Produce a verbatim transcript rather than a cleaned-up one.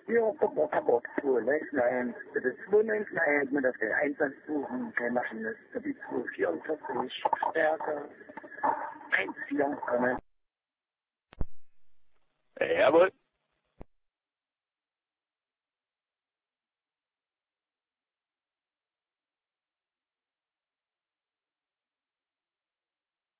Ja, guck mal, Tabak, zwei neun eins, bitte zwei neun eins mit auf den Einsatz suchen, keine Maschine, die zwei vierundvierzig, Stärke, eins vier, Jawohl.